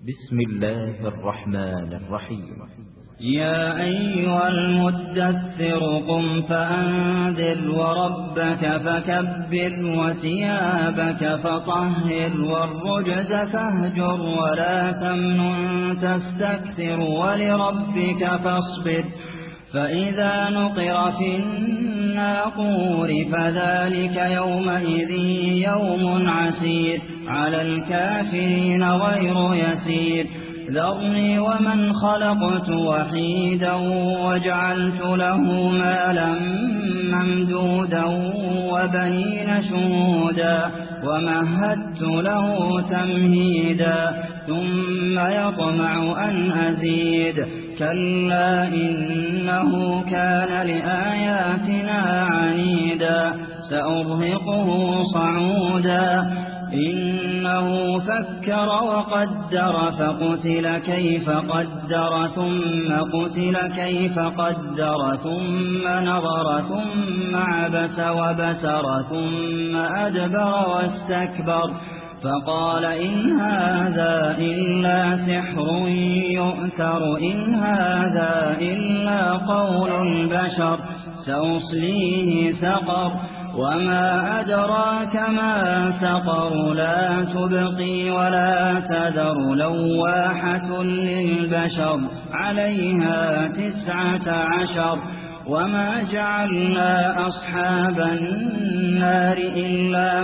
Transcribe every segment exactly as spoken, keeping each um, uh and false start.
بسم الله الرحمن الرحيم. يا أيها المدثر قم فأنذر وربك فكبر وثيابك فطهر والرجز فاهجر ولا تمنن تستكثر ولربك فاصبر فإذا نقر في الناقور فذلك يومئذ يوم عسير على الكافرين غير يسير ذرني ومن خلقت وحيدا وجعلت له مالا ممدودا وبنين شهودا ومهدت له تمهيدا ثم يطمع أن أزيد كلا إنه كان لآياتنا عنيدا سأرهقه صعودا إنه فكر وقدر فقتل كيف قدر ثم قتل كيف قدر ثم نظر ثم عبس وبسر ثم أدبر واستكبر فقال إن هذا إلا سحر يؤثر إن هذا إلا قول البشر سأصليه سقر وما أدراك ما سقر لا تبقي ولا تذر لواحة للبشر عليها تسعة عشر وما جعلنا أصحاب النار إلا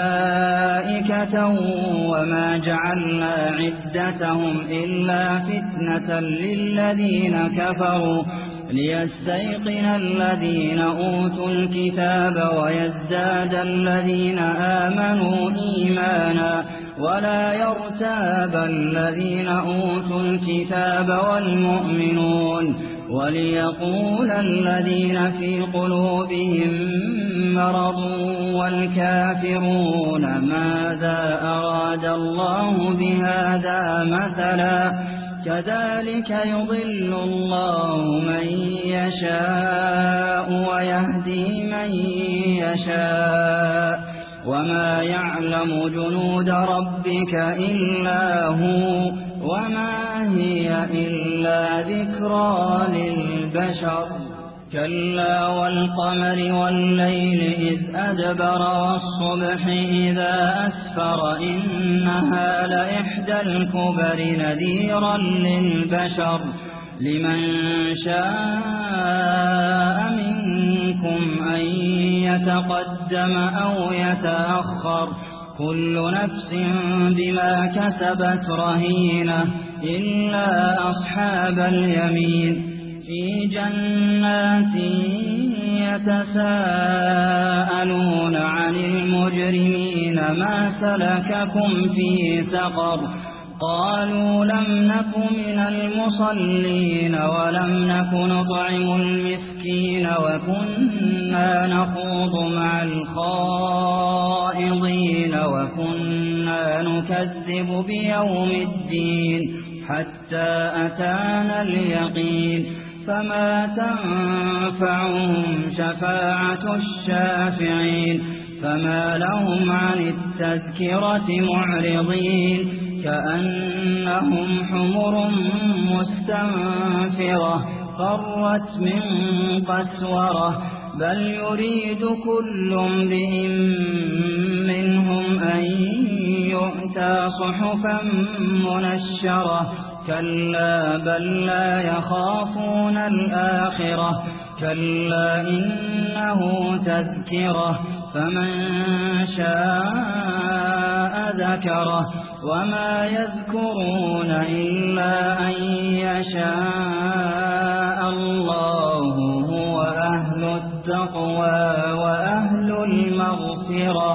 ملائكة وما جعلنا عدتهم إلا فتنة للذين كفروا ليستيقن الذين أوتوا الكتاب ويزداد الذين آمنوا إيمانا ولا يرتاب الذين أوتوا الكتاب والمؤمنون وليقول الذين في قلوبهم مرض والكافرون ماذا أراد الله بهذا مثلا كذلك يضل الله من يشاء ويهدي من يشاء وما يعلم جنود ربك إلا هو وما هي إلا ذكرى للبشر كلا والقمر والليل إذ أدبر والصبح إذا أسفر إنها لإحدى الكبر نذيرا للبشر لمن شاء منكم أن يتقدم أو يتأخر كل نفس بما كسبت رهينة إلا أصحاب اليمين في جنات يتساءلون عن المجرمين ما سلككم في سقر قالوا لم نك من المصلين ولم نك نطعم المسكين وكنا نخوض مع الخائضين وكنا نكذب بيوم الدين حتى أتانا اليقين فما تنفعهم شفاعة الشافعين فما لهم عن التذكرة معرضين كأنهم حمر مستنفرة فرت من قسورة بل يريد كل امرئ منهم أن يؤتى صحفا منشرة كلا بل لا يخافون الآخرة كلا إنه تذكرة فمن شاء ذكره وما يذكرون إلا أن يشاء الله هو أهل التقوى وأهل المغفرة